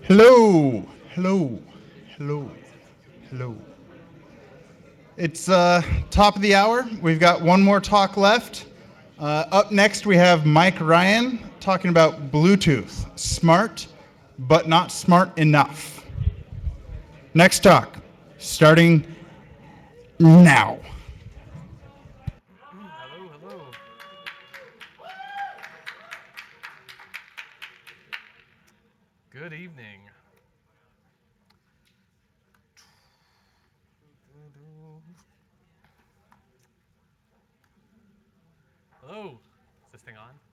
Hello, hello, hello, hello. It's top of the hour. We've got one more talk left. Up next, we have Mike Ryan talking about Bluetooth. Smart, but not smart enough. Next talk, starting now. Hello, hello. Good evening. Hello. Is this thing on?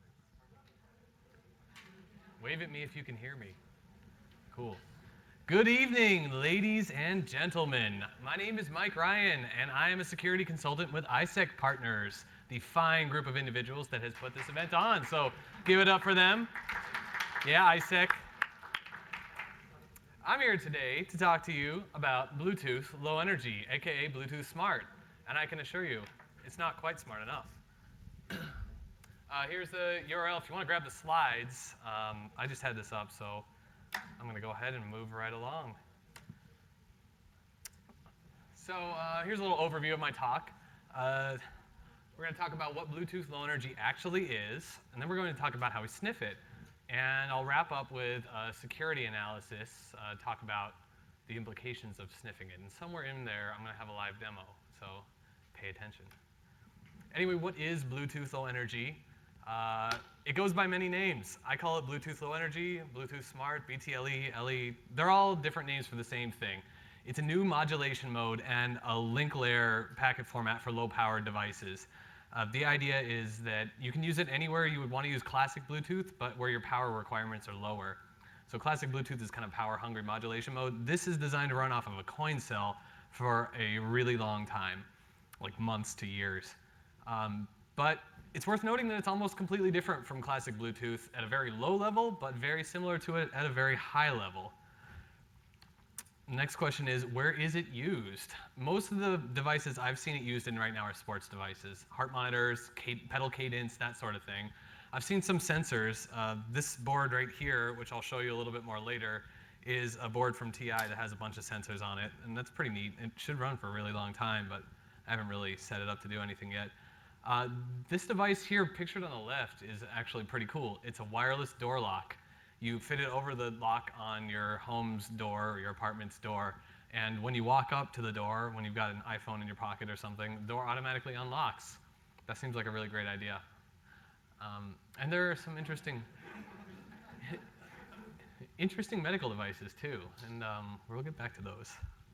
Wave at me if you can hear me. Cool. Good evening, ladies and gentlemen. My name is Mike Ryan, and I am a security consultant with ISEC Partners, the fine group of individuals that has put this event on. So give it up for them. Yeah, ISEC. I'm here today to talk to you about Bluetooth Low Energy, aka Bluetooth Smart. And I can assure you, it's not quite smart enough. Here's the URL if you want to grab the slides. I just had this up, so I'm going to go ahead and move right along. So here's a little overview of my talk. We're going to talk about what Bluetooth Low Energy actually is, and then we're going to talk about how we sniff it. And I'll wrap up with a security analysis, talk about the implications of sniffing it. And somewhere in there, I'm going to have a live demo, so pay attention. Anyway, what is Bluetooth Low Energy? It goes by many names. I call it Bluetooth Low Energy, Bluetooth Smart, BTLE, LE. They're all different names for the same thing. It's a new modulation mode and a link layer packet format for low-powered devices. The idea is that you can use it anywhere you would want to use classic Bluetooth, but where your power requirements are lower. So classic Bluetooth is kind of power-hungry modulation mode. This is designed to run off of a coin cell for a really long time, like months to years. But it's worth noting that it's almost completely different from classic Bluetooth at a very low level, but very similar to it at a very high level. Next question is, where is it used? Most of the devices I've seen it used in right now are sports devices. Heart monitors, pedal cadence, that sort of thing. I've seen some sensors. This board right here, which I'll show you a little bit more later, is a board from TI that has a bunch of sensors on it, and that's pretty neat. It should run for a really long time, but I haven't really set it up to do anything yet. This device here, pictured on the left, is actually pretty cool. It's a wireless door lock. You fit it over the lock on your home's door or your apartment's door, and when you walk up to the door, when you've got an iPhone in your pocket or something, the door automatically unlocks. That seems like a really great idea. And there are some interesting medical devices too, and we'll get back to those.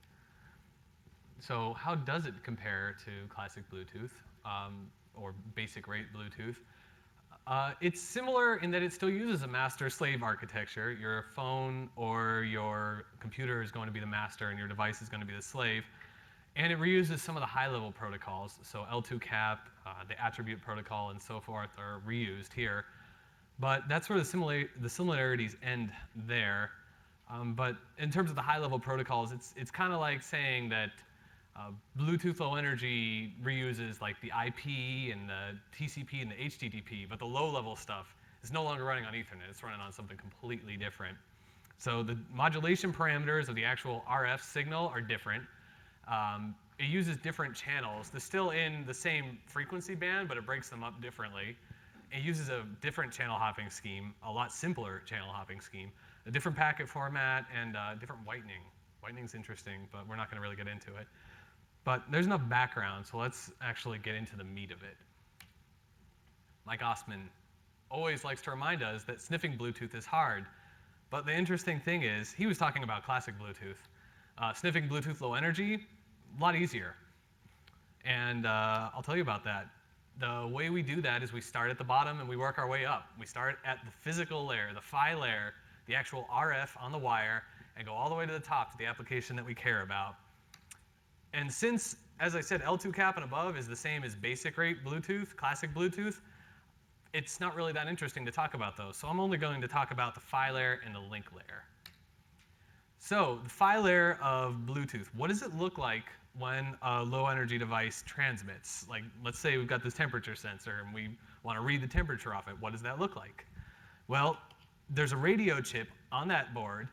So how does it compare to classic Bluetooth or basic rate Bluetooth? It's similar in that it still uses a master-slave architecture. Your phone or your computer is going to be the master and your device is going to be the slave. And it reuses some of the high-level protocols. So L2CAP, the attribute protocol, and so forth are reused here. But that's where the similarities end there. But in terms of the high-level protocols, it's kind of like saying that Bluetooth Low Energy reuses like the IP and the TCP and the HTTP, but the low-level stuff is no longer running on Ethernet. It's running on something completely different. So the modulation parameters of the actual RF signal are different. It uses different channels. They're still in the same frequency band, but it breaks them up differently. It uses a different channel hopping scheme, a lot simpler channel hopping scheme, a different packet format, and different whitening. Whitening's interesting, but we're not going to really get into it. But there's enough background, so let's actually get into the meat of it. Mike Ostman always likes to remind us that sniffing Bluetooth is hard. But the interesting thing is, he was talking about classic Bluetooth. Sniffing Bluetooth Low Energy, a lot easier. And I'll tell you about that. The way we do that is we start at the bottom and we work our way up. We start at the physical layer, the PHY layer, the actual RF on the wire, and go all the way to the top to the application that we care about. And since, as I said, L2CAP and above is the same as basic rate Bluetooth, classic Bluetooth, it's not really that interesting to talk about those. So I'm only going to talk about the PHY layer and the link layer. So the PHY layer of Bluetooth, what does it look like when a low energy device transmits? Like, let's say we've got this temperature sensor and we want to read the temperature off it. What does that look like? Well, there's a radio chip on that board,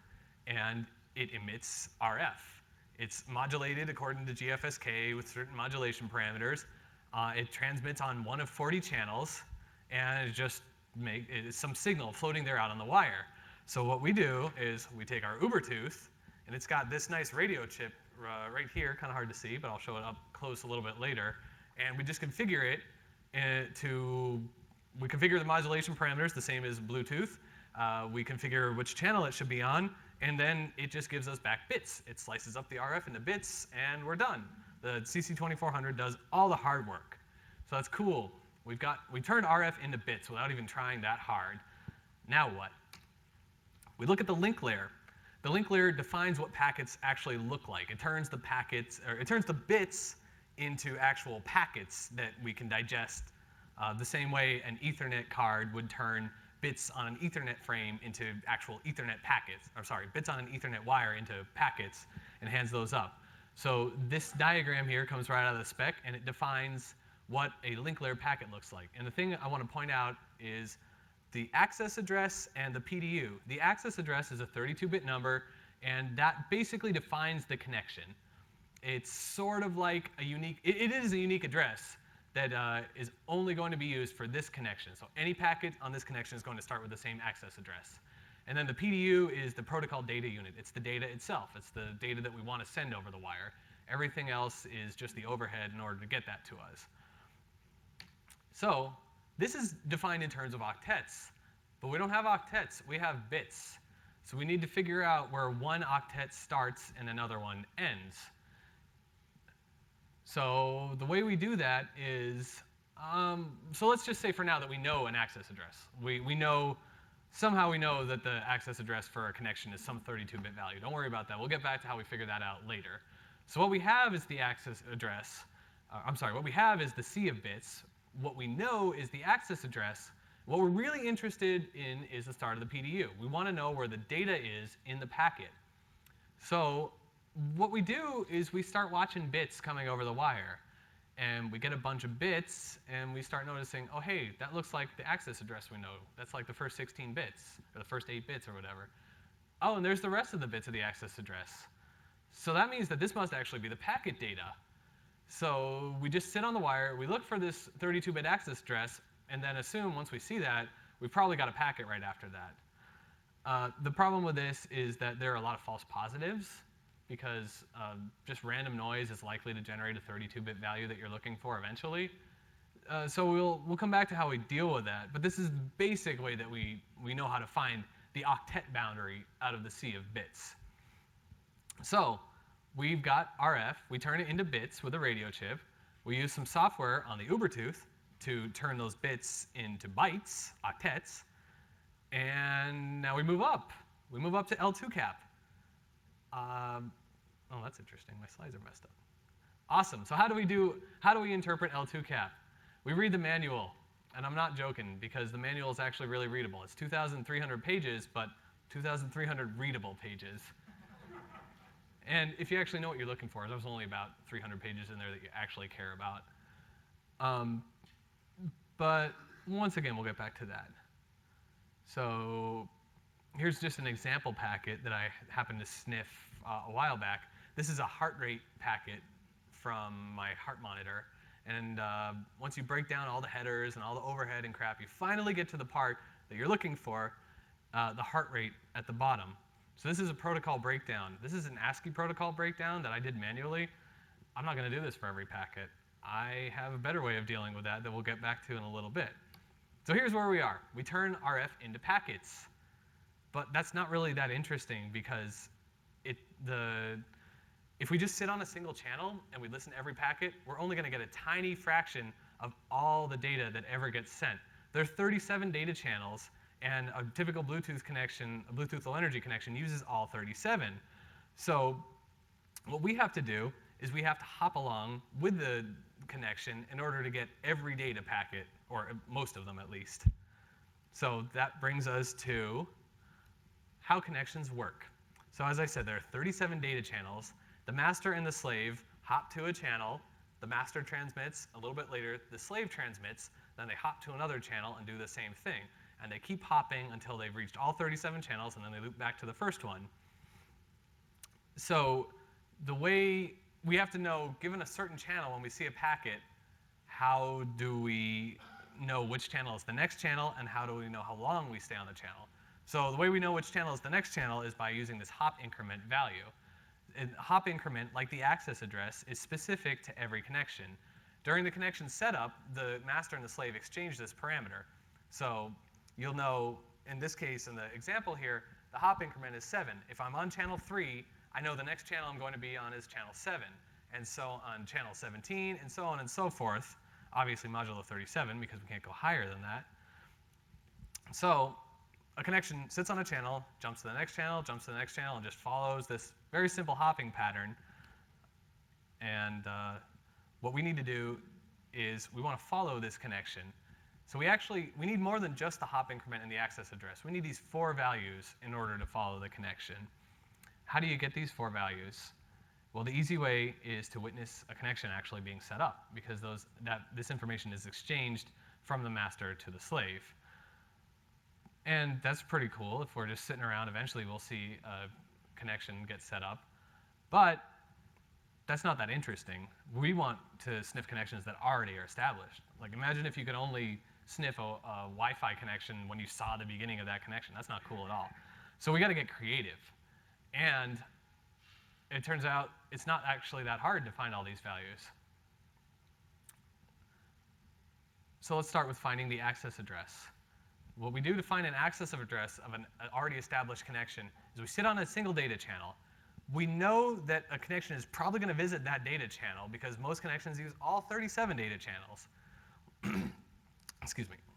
and it emits RF. It's modulated according to GFSK with certain modulation parameters. It transmits on one of 40 channels, and it's some signal floating there out on the wire. So what we do is we take our Ubertooth, and it's got this nice radio chip right here, kind of hard to see, but I'll show it up close a little bit later. And we just configure it we configure the modulation parameters the same as Bluetooth. We configure which channel it should be on, and then it just gives us back bits. It slices up the RF into bits, and we're done. The CC2400 does all the hard work. So that's cool. We turned RF into bits without even trying that hard. Now what? We look at the link layer. The link layer defines what packets actually look like. It turns the bits into actual packets that we can digest the same way an Ethernet card would turn bits on an Ethernet frame into actual Ethernet packets, or sorry, bits on an Ethernet wire into packets and hands those up. So this diagram here comes right out of the spec, and it defines what a link layer packet looks like. And the thing I want to point out is the access address and the PDU. The access address is a 32-bit number, and that basically defines the connection. It's sort of like a unique, it is a unique address that is only going to be used for this connection. So any packet on this connection is going to start with the same access address. And then the PDU is the protocol data unit. It's the data itself. It's the data that we want to send over the wire. Everything else is just the overhead in order to get that to us. So this is defined in terms of octets. But we don't have octets. We have bits. So we need to figure out where one octet starts and another one ends. So the way we do that is, so let's just say for now that we know an access address. Somehow we know that the access address for a connection is some 32-bit value. Don't worry about that. We'll get back to how we figure that out later. So what we have is the access address. What we have is the sea of bits. What we know is the access address. What we're really interested in is the start of the PDU. We want to know where the data is in the packet. So what we do is we start watching bits coming over the wire. And we get a bunch of bits, and we start noticing, oh, hey, that looks like the access address we know. That's like the first 16 bits, or the first 8 bits, or whatever. Oh, and there's the rest of the bits of the access address. So that means that this must actually be the packet data. So we just sit on the wire, we look for this 32-bit access address, and then assume once we see that, we've probably got a packet right after that. The problem with this is that there are a lot of false positives, because just random noise is likely to generate a 32-bit value that you're looking for eventually. So we'll come back to how we deal with that. But this is the basic way that we know how to find the octet boundary out of the sea of bits. So we've got RF. We turn it into bits with a radio chip. We use some software on the Ubertooth to turn those bits into bytes, octets. And now we move up. We move up to L2 cap. Oh, that's interesting. My slides are messed up. Awesome. So how do we interpret L2 cap? We read the manual. And I'm not joking, because the manual is actually really readable. It's 2,300 pages, but 2,300 readable pages. And if you actually know what you're looking for, there's only about 300 pages in there that you actually care about. But once again, we'll get back to that. So here's just an example packet that I happened to sniff a while back. This is a heart rate packet from my heart monitor. And once you break down all the headers and all the overhead and crap, you finally get to the part that you're looking for, the heart rate at the bottom. So this is a protocol breakdown. This is an ASCII protocol breakdown that I did manually. I'm not going to do this for every packet. I have a better way of dealing with that we'll get back to in a little bit. So here's where we are. We turn RF into packets. But that's not really that interesting, because if we just sit on a single channel and we listen to every packet, we're only going to get a tiny fraction of all the data that ever gets sent. There are 37 data channels, and a typical Bluetooth connection, a Bluetooth Low Energy connection, uses all 37. So what we have to do is we have to hop along with the connection in order to get every data packet, or most of them at least. So that brings us to how connections work. So as I said, there are 37 data channels. The master and the slave hop to a channel. The master transmits. A little bit later, the slave transmits. Then they hop to another channel and do the same thing. And they keep hopping until they've reached all 37 channels, and then they loop back to the first one. So the way we have to know, given a certain channel, when we see a packet, how do we know which channel is the next channel, and how do we know how long we stay on the channel? So the way we know which channel is the next channel is by using this hop increment value. And hop increment, like the access address, is specific to every connection. During the connection setup, the master and the slave exchange this parameter. So you'll know, in this case, in the example here, the hop increment is 7. If I'm on channel 3, I know the next channel I'm going to be on is channel 7. And so on channel 17, and so on and so forth, obviously modulo 37, because we can't go higher than that. So a connection sits on a channel, jumps to the next channel, jumps to the next channel, and just follows this very simple hopping pattern. And what we need to do is we want to follow this connection. So we need more than just the hop increment and the access address. We need these 4 values in order to follow the connection. How do you get these 4 values? Well, the easy way is to witness a connection actually being set up, because this information is exchanged from the master to the slave. And that's pretty cool. If we're just sitting around, eventually we'll see a connection get set up. But that's not that interesting. We want to sniff connections that already are established. Like, imagine if you could only sniff a Wi-Fi connection when you saw the beginning of that connection. That's not cool at all. So we got to get creative. And it turns out it's not actually that hard to find all these values. So let's start with finding the access address. What we do to find an access address of an already established connection is we sit on a single data channel. We know that a connection is probably going to visit that data channel because most connections use all 37 data channels. Excuse me.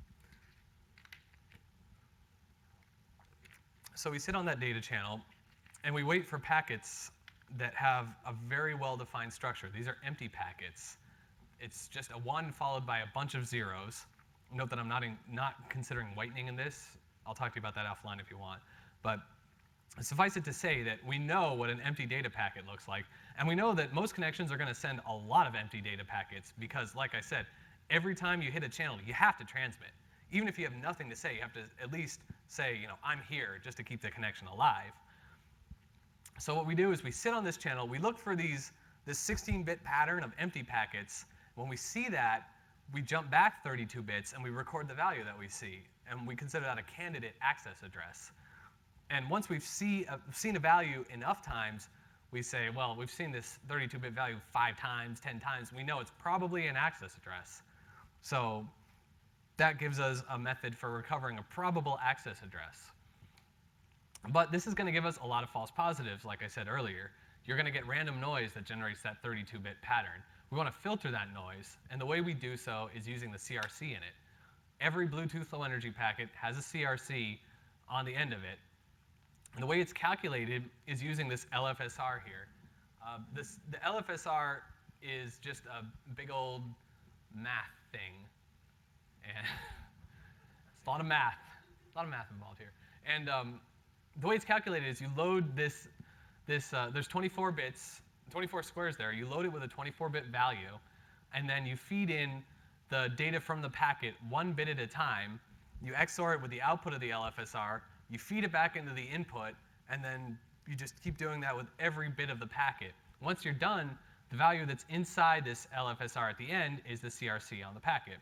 So we sit on that data channel, and we wait for packets that have a very well-defined structure. These are empty packets. It's just a 1 followed by a bunch of zeros. Note that I'm not considering whitening in this. I'll talk to you about that offline if you want. But suffice it to say that we know what an empty data packet looks like. And we know that most connections are going to send a lot of empty data packets because, like I said, every time you hit a channel, you have to transmit. Even if you have nothing to say, you have to at least say, I'm here, just to keep the connection alive. So what we do is we sit on this channel. We look for this 16-bit pattern of empty packets. When we see that, we jump back 32 bits, and we record the value that we see. And we consider that a candidate access address. And once we've seen a value enough times, we say, well, we've seen this 32-bit value 5 times, 10 times. We know it's probably an access address. So that gives us a method for recovering a probable access address. But this is going to give us a lot of false positives, like I said earlier. You're going to get random noise that generates that 32-bit pattern. We want to filter that noise, and the way we do so is using the CRC in it. Every Bluetooth Low Energy packet has a CRC on the end of it. And the way it's calculated is using this LFSR here. The LFSR is just a big old math thing. And it's a lot of math involved here. And the way it's calculated is you load there's 24 bits, 24 squares there. You load it with a 24-bit value, and then you feed in the data from the packet 1 bit at a time. You XOR it with the output of the LFSR. You feed it back into the input, and then you just keep doing that with every bit of the packet. Once you're done, the value that's inside this LFSR at the end is the CRC on the packet.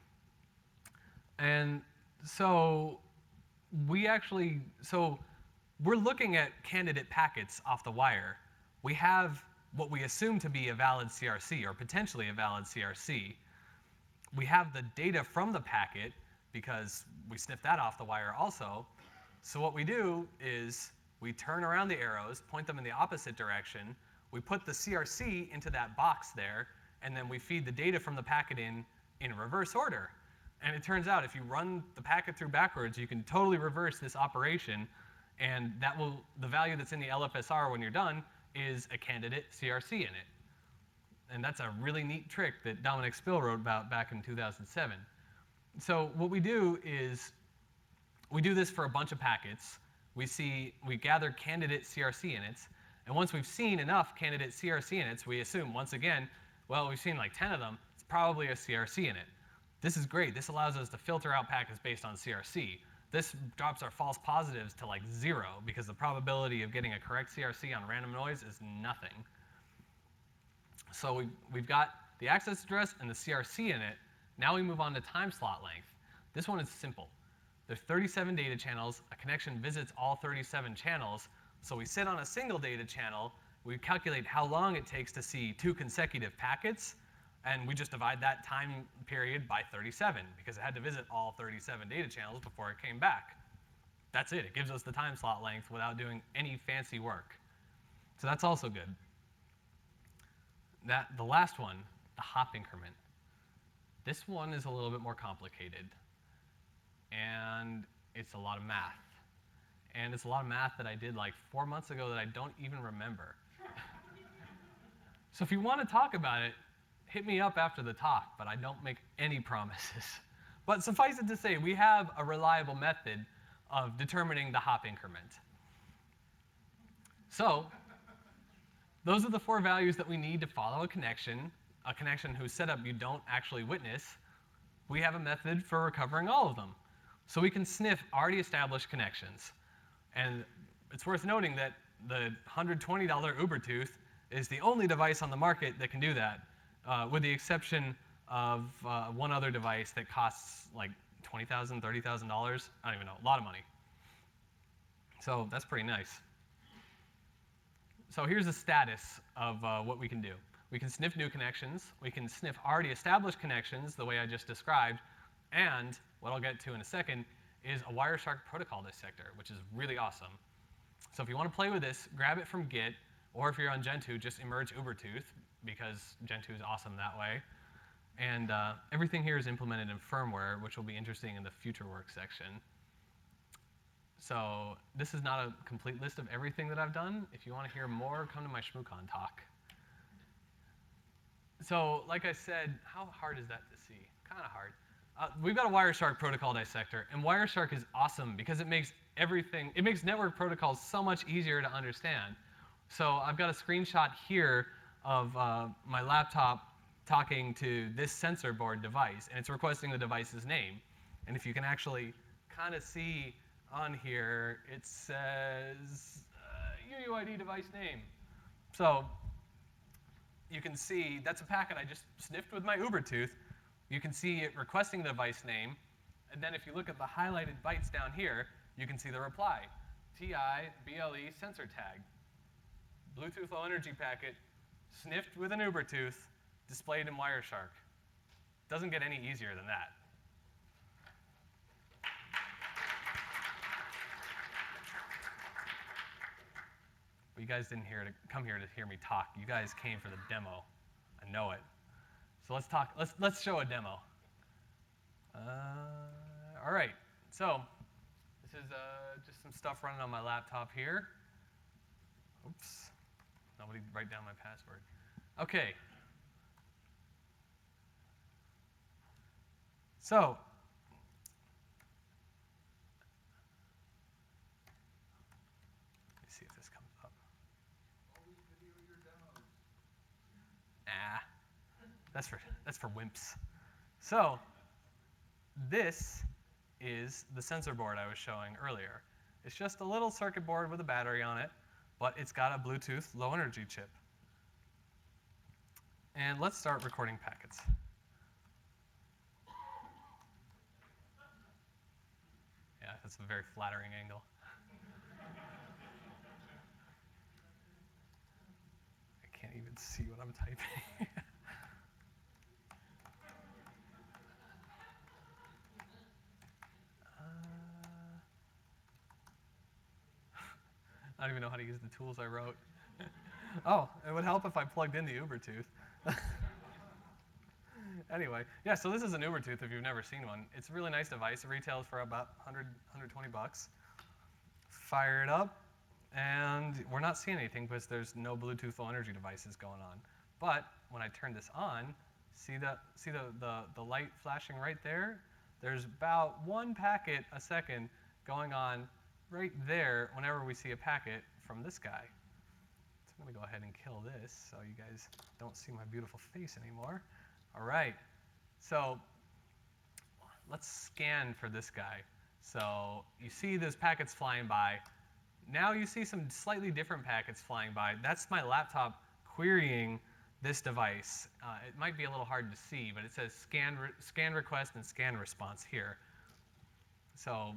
And so we're looking at candidate packets off the wire. We have what we assume to be a valid CRC, or potentially a valid CRC. We have the data from the packet, because we sniffed that off the wire also. So what we do is we turn around the arrows, point them in the opposite direction. We put the CRC into that box there, and then we feed the data from the packet in reverse order. And it turns out if you run the packet through backwards, you can totally reverse this operation, and the value that's in the LFSR when you're done is a candidate CRC in it. And that's a really neat trick that Dominic Spill wrote about back in 2007. So what we do is we do this for a bunch of packets. We gather candidate CRC inits, and once we've seen enough candidate CRC inits, we assume, once again, well, we've seen like 10 of them, it's probably a CRC init. This is great. This allows us to filter out packets based on CRC. This drops our false positives to like 0 because the probability of getting a correct CRC on random noise is nothing. So we've got the access address and the CRC in it. Now we move on to time slot length. This one is simple. There's 37 data channels. A connection visits all 37 channels. So we sit on a single data channel. We calculate how long it takes to see 2 consecutive packets. And we just divide that time period by 37 because it had to visit all 37 data channels before it came back. That's it. It gives us the time slot length without doing any fancy work. So that's also good. The last one, the hop increment. This one is a little bit more complicated. And it's a lot of math. And it's a lot of math that I did like 4 months ago that I don't even remember. So if you want to talk about it, hit me up after the talk, but I don't make any promises. But suffice it to say, we have a reliable method of determining the hop increment. So those are the 4 values that we need to follow a connection whose setup you don't actually witness. We have a method for recovering all of them. So we can sniff already established connections. And it's worth noting that the $120 Ubertooth is the only device on the market that can do that, with the exception of one other device that costs like $20,000, $30,000. I don't even know, a lot of money. So that's pretty nice. So here's the status of what we can do. We can sniff new connections. We can sniff already established connections the way I just described. And what I'll get to in a second is a Wireshark protocol dissector, which is really awesome. So if you want to play with this, grab it from Git. Or if you're on Gentoo, just emerge Ubertooth, because Gentoo is awesome that way. And everything here is implemented in firmware, which will be interesting in the future work section. So this is not a complete list of everything that I've done. If you want to hear more, come to my ShmooCon talk. So like I said, how hard is that to see? Kind of hard. We've got a Wireshark protocol dissector, and Wireshark is awesome because it makes network protocols so much easier to understand. So I've got a screenshot here of my laptop talking to this sensor board device, and it's requesting the device's name. And if you can actually kind of see on here, it says UUID device name. So you can see that's a packet I just sniffed with my Ubertooth. You can see it requesting the device name. And then if you look at the highlighted bytes down here, you can see the reply, TI BLE sensor tag. Bluetooth low energy packet, sniffed with an Ubertooth, displayed in Wireshark. Doesn't get any easier than that. But you guys didn't come here to hear me talk. You guys came for the demo. I know it. So let's talk. Let's show a demo. All right. So this is just some stuff running on my laptop here. Oops. Nobody write down my password. OK. So let me see if this comes up. Always video your demos. That's for wimps. So this is the sensor board I was showing earlier. It's just a little circuit board with a battery on it, but it's got a Bluetooth low energy chip. And let's start recording packets. Yeah, that's a very flattering angle. I can't even see what I'm typing. I don't even know how to use the tools I wrote. Oh, it would help if I plugged in the Ubertooth. Anyway, yeah, so this is an Ubertooth if you've never seen one. It's a really nice device. It retails for about 100, 120 bucks. Fire it up, and we're not seeing anything because there's no Bluetooth low energy devices going on. But when I turn this on, see the light flashing right there? There's about 1 packet a second going on right there whenever we see a packet from this guy. So I'm going to go ahead and kill this so you guys don't see my beautiful face anymore. All right, so let's scan for this guy. So you see those packets flying by. Now you see some slightly different packets flying by. That's my laptop querying this device. It might be a little hard to see, but it says scan request and scan response here. So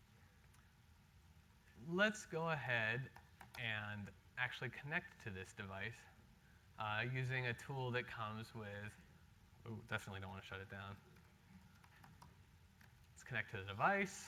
let's go ahead and actually connect to this device using a tool that comes with, ooh, definitely don't want to shut it down. Let's connect to the device.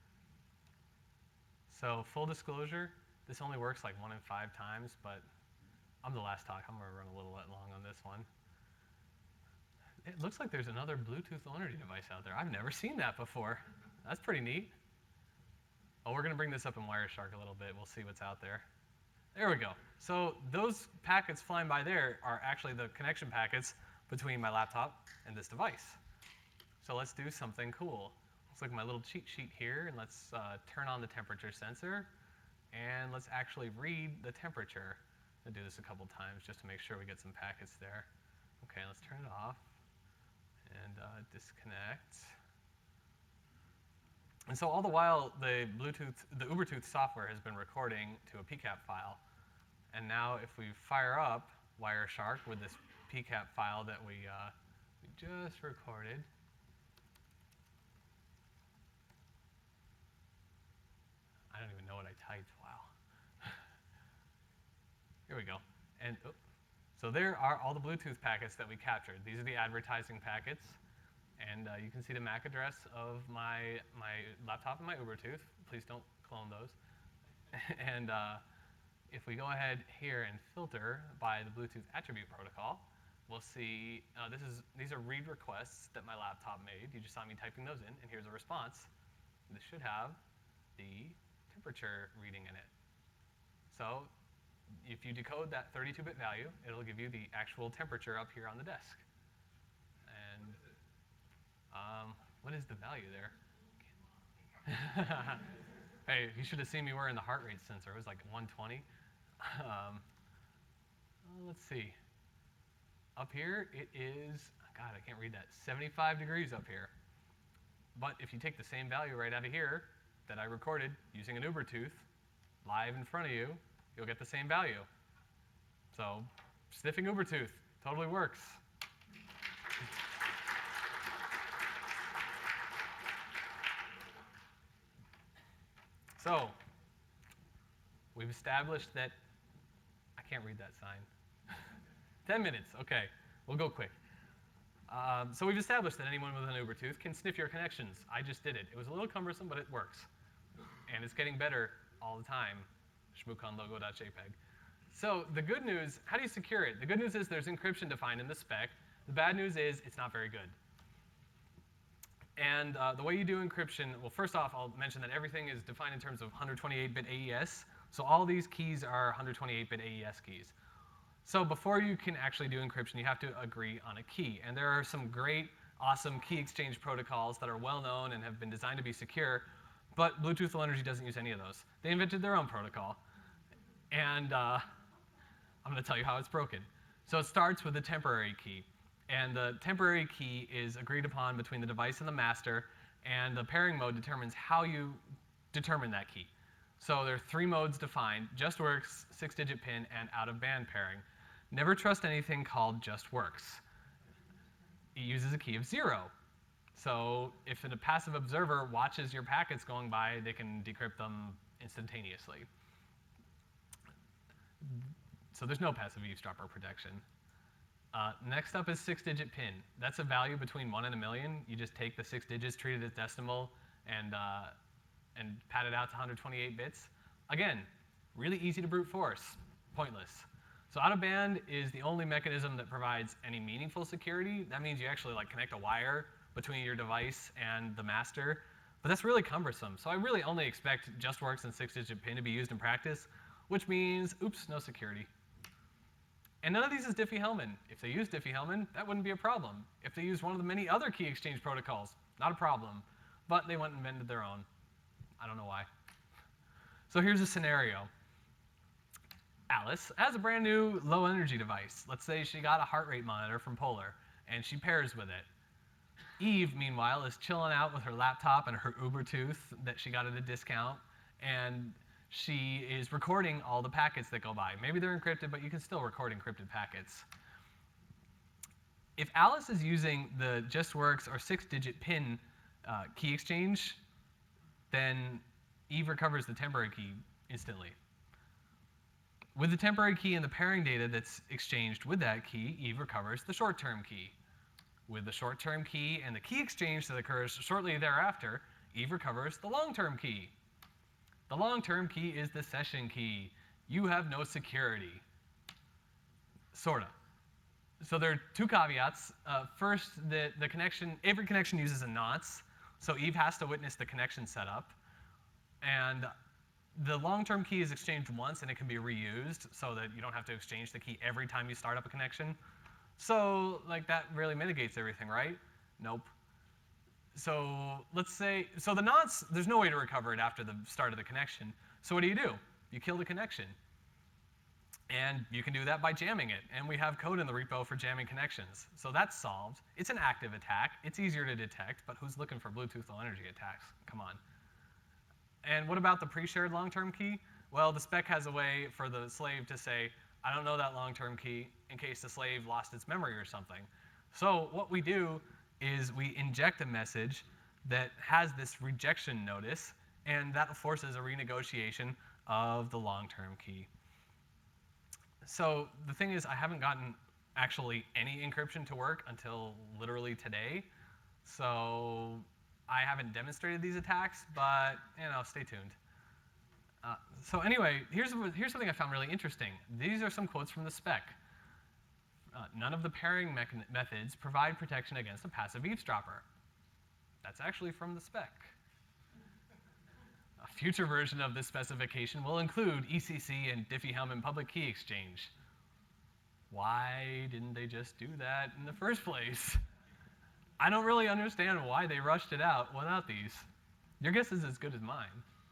So full disclosure, this only works like 1 in 5 times, but I'm the last talk. I'm going to run a little bit long on this one. It looks like there's another Bluetooth Low Energy device out there. I've never seen that before. That's pretty neat. Oh, we're going to bring this up in Wireshark a little bit. We'll see what's out there. There we go. So those packets flying by there are actually the connection packets between my laptop and this device. So let's do something cool. Let's look at my little cheat sheet here, and let's turn on the temperature sensor. And let's actually read the temperature. I'll do this a couple times just to make sure we get some packets there. OK, let's turn it off and disconnect. And so all the while, the Ubertooth software has been recording to a PCAP file. And now if we fire up Wireshark with this PCAP file that we just recorded, I don't even know what I typed. Wow. Here we go. And so there are all the Bluetooth packets that we captured. These are the advertising packets. And you can see the MAC address of my laptop and my Ubertooth. Please don't clone those. And if we go ahead here and filter by the Bluetooth attribute protocol, we'll see these are read requests that my laptop made. You just saw me typing those in, and here's a response. This should have the temperature reading in it. So if you decode that 32-bit value, it'll give you the actual temperature up here on the desk. And what is the value there? Hey, you should have seen me wearing the heart rate sensor. It was like 120. Let's see. Up here, it is, God, I can't read that, 75 degrees up here. But if you take the same value right out of here that I recorded using an Ubertooth live in front of you, you'll get the same value. So sniffing Ubertooth totally works. So we've established that, I can't read that sign. 10 minutes, OK. We'll go quick. So we've established that anyone with an Ubertooth can sniff your connections. I just did it. It was a little cumbersome, but it works. And it's getting better all the time. Shmookonlogo.jpg. So the good news, how do you secure it? The good news is there's encryption defined in the spec. The bad news is it's not very good. And the way you do encryption, well, first off, I'll mention that everything is defined in terms of 128-bit AES. So all these keys are 128-bit AES keys. So before you can actually do encryption, you have to agree on a key. And there are some great, awesome key exchange protocols that are well known and have been designed to be secure. But Bluetooth Low Energy doesn't use any of those. They invented their own protocol. And I'm going to tell you how it's broken. So it starts with a temporary key. And the temporary key is agreed upon between the device and the master. And the pairing mode determines how you determine that key. So there are 3 modes defined: just works, 6-digit PIN, and out-of-band pairing. Never trust anything called just works. It uses a key of 0. So if a passive observer watches your packets going by, they can decrypt them instantaneously. So there's no passive eavesdropper protection. Next up is 6-digit PIN. That's a value between 1 and a million. You just take the 6 digits, treat it as decimal, and pad it out to 128 bits. Again, really easy to brute force, pointless. So out-of-band is the only mechanism that provides any meaningful security. That means you actually connect a wire between your device and the master. But that's really cumbersome. So I really only expect just works and 6-digit PIN to be used in practice, which means, oops, no security. And none of these is Diffie-Hellman. If they use Diffie-Hellman, that wouldn't be a problem. If they use one of the many other key exchange protocols, not a problem. But they went and invented their own. I don't know why. So here's a scenario. Alice has a brand new low energy device. Let's say she got a heart rate monitor from Polar, and she pairs with it. Eve, meanwhile, is chilling out with her laptop and her Ubertooth that she got at a discount, and she is recording all the packets that go by. Maybe they're encrypted, but you can still record encrypted packets. If Alice is using the JustWorks or 6-digit PIN key exchange, then Eve recovers the temporary key instantly. With the temporary key and the pairing data that's exchanged with that key, Eve recovers the short-term key. With the short-term key and the key exchange that occurs shortly thereafter, Eve recovers the long-term key. The long-term key is the session key. You have no security. Sorta. So there are two caveats. First, the connection, every connection uses a nonce, so Eve has to witness the connection setup. And the long-term key is exchanged once, and it can be reused, so that you don't have to exchange the key every time you start up a connection. So like that really mitigates everything, right? Nope. So let's say, so the nonce, there's no way to recover it after the start of the connection. So what do? You kill the connection. And you can do that by jamming it. And we have code in the repo for jamming connections. So that's solved. It's an active attack. It's easier to detect, but who's looking for Bluetooth Low Energy attacks? Come on. And what about the pre-shared long-term key? Well, the spec has a way for the slave to say, I don't know that long-term key in case the slave lost its memory or something. So what we do is we inject a message that has this rejection notice, and that forces a renegotiation of the long-term key. So the thing is, I haven't gotten actually any encryption to work until literally today. So I haven't demonstrated these attacks, but stay tuned. So anyway, here's something I found really interesting. These are some quotes from the spec. None of the pairing methods provide protection against a passive eavesdropper. That's actually from the spec. A future version of this specification will include ECC and Diffie-Hellman public key exchange. Why didn't they just do that in the first place? I don't really understand why they rushed it out without these. Your guess is as good as mine.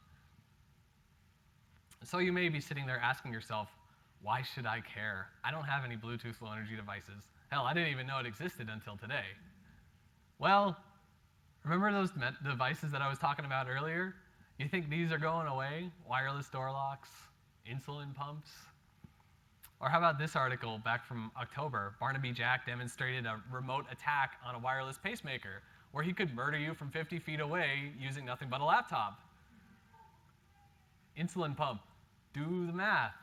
So you may be sitting there asking yourself, why should I care? I don't have any Bluetooth Low Energy devices. Hell, I didn't even know it existed until today. Well, remember those devices that I was talking about earlier? You think these are going away? Wireless door locks, insulin pumps? Or how about this article back from October? Barnaby Jack demonstrated a remote attack on a wireless pacemaker where he could murder you from 50 feet away using nothing but a laptop. Insulin pump. Do the math.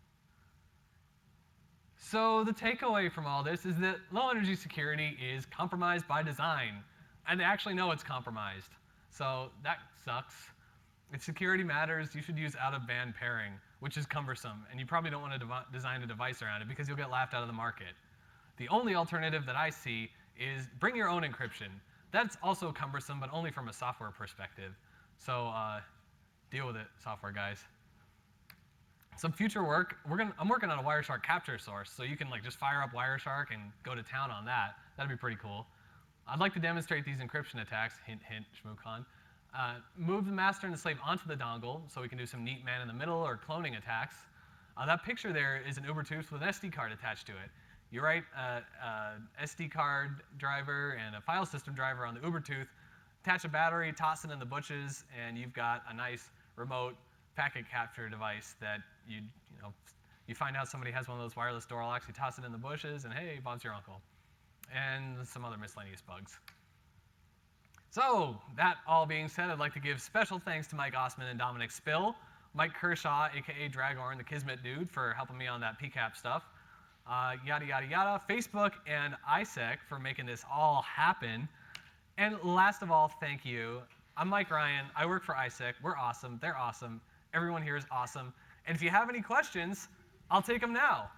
So the takeaway from all this is that low energy security is compromised by design. And they actually know it's compromised. So that sucks. If security matters, you should use out-of-band pairing, which is cumbersome. And you probably don't want to design a device around it because you'll get laughed out of the market. The only alternative that I see is bring your own encryption. That's also cumbersome, but only from a software perspective. So deal with it, software guys. Some future work, I'm working on a Wireshark capture source, so you can just fire up Wireshark and go to town on that. That'd be pretty cool. I'd like to demonstrate these encryption attacks, hint, hint, shmoocon. Move the master and the slave onto the dongle, so we can do some neat man-in-the-middle or cloning attacks. That picture there is an Ubertooth with an SD card attached to it. You write a SD card driver and a file system driver on the Ubertooth, attach a battery, toss it in the bushes, and you've got a nice remote packet capture device that you find out somebody has one of those wireless door locks, you toss it in the bushes, and hey, Bob's your uncle. And some other miscellaneous bugs. So, that all being said, I'd like to give special thanks to Mike Osman and Dominic Spill, Mike Kershaw, aka Dragorn, the Kismet dude, for helping me on that PCAP stuff, yada, yada, yada, Facebook and ISEC for making this all happen. And last of all, thank you. I'm Mike Ryan. I work for ISEC. We're awesome. They're awesome. Everyone here is awesome. And if you have any questions, I'll take them now.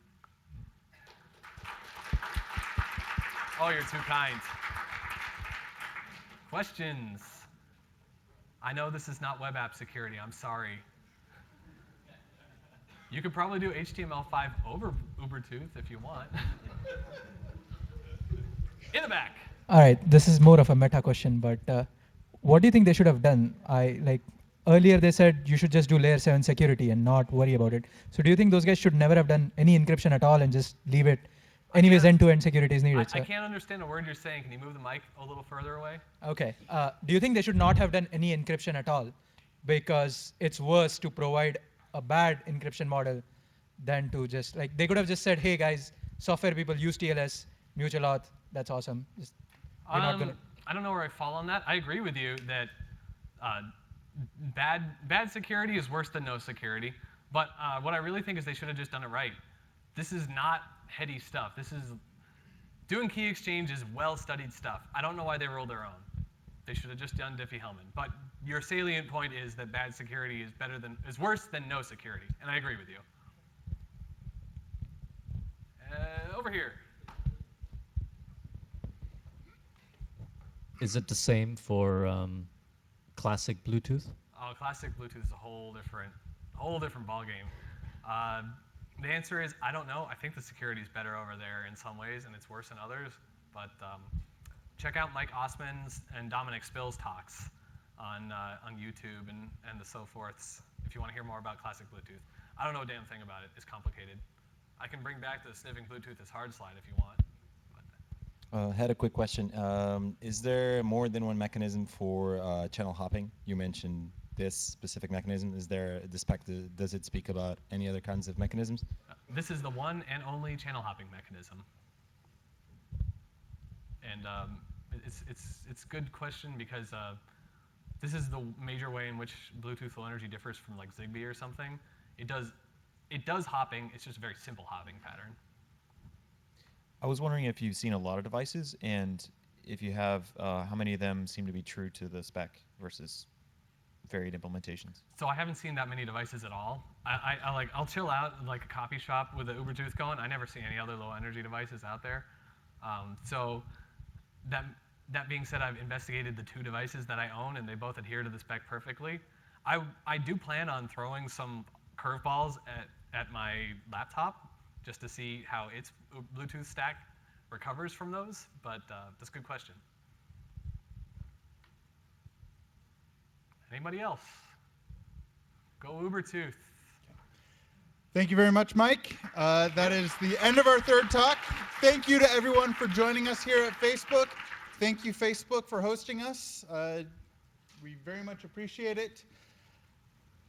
Oh, you're too kind. Questions? I know this is not web app security. I'm sorry. You could probably do HTML5 over Ubertooth if you want. In the back. All right, this is more of a meta question, but what do you think they should have done? Earlier they said you should just do layer 7 security and not worry about it. So do you think those guys should never have done any encryption at all and just leave it Anyways, can't- end-to-end security is needed. I so- can't understand a word you're saying. Can you move the mic a little further away? Okay. Do you think they should not have done any encryption at all? Because it's worse to provide a bad encryption model than to just, like, they could have just said, hey guys, software people use TLS, mutual auth, that's awesome. Just, we're not gonna. I don't know where I fall on that. I agree with you that bad security is worse than no security. But what I really think is they should have just done it right. This is not heady stuff. This is doing key exchange is well-studied stuff. I don't know why they rolled their own. They should have just done Diffie-Hellman. But your salient point is that bad security is worse than no security, and I agree with you. Over here. Is it the same for classic Bluetooth? Oh, classic Bluetooth is a whole different ballgame. The answer is I don't know. I think the security is better over there in some ways, and it's worse in others. But check out Mike Osman's and Dominic Spill's talks on YouTube and the so forths if you want to hear more about classic Bluetooth. I don't know a damn thing about it. It's complicated. I can bring back the sniffing Bluetooth as hard slide if you want. Had a quick question. Is there more than one mechanism for channel hopping? You mentioned this specific mechanism. Is there the spec? Does it speak about any other kinds of mechanisms? This is the one and only channel hopping mechanism. And it's a good question because this is the major way in which Bluetooth Low Energy differs from like Zigbee or something. It does hopping. It's just a very simple hopping pattern. I was wondering if you've seen a lot of devices, and if you have, how many of them seem to be true to the spec versus varied implementations? So I haven't seen that many devices at all. I'll chill out in like a coffee shop with the Ubertooth going. I never see any other low energy devices out there. So that being said, I've investigated the 2 devices that I own, and they both adhere to the spec perfectly. I do plan on throwing some curveballs at my laptop just to see how its Bluetooth stack recovers from those, but that's a good question. Anybody else? Go Ubertooth. Thank you very much, Mike. That is the end of our third talk. Thank you to everyone for joining us here at Facebook. Thank you, Facebook, for hosting us. We very much appreciate it.